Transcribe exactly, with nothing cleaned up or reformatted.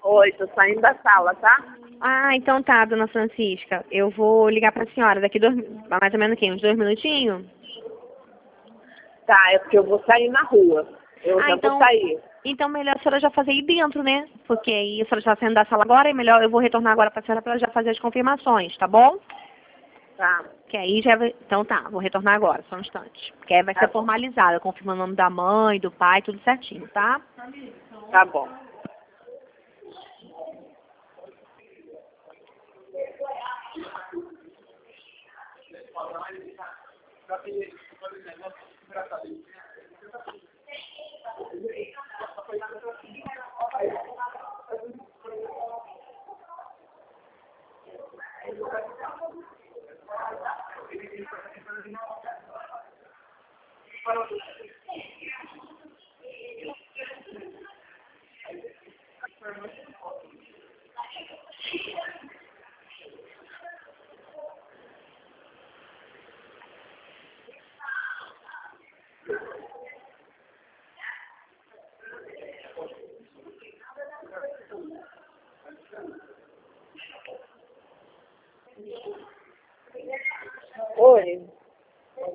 Oi, tô saindo da sala, tá? Ah, então tá, dona Francisca. Eu vou ligar pra senhora daqui dois, mais ou menos aqui, uns dois minutinhos. Tá, é porque eu vou sair na rua. Eu Ah, já vou então, sair. então melhor a senhora já fazer aí dentro, né? Porque aí a senhora já está saindo da sala agora, é melhor eu vou retornar agora pra senhora pra já fazer as confirmações, tá bom? Tá, Que aí já vai... Então tá, vou retornar agora, só um instante. Porque aí vai tá ser bom. formalizado, confirmando o nome da mãe, do pai, tudo certinho, tá? Tá bom. Oi.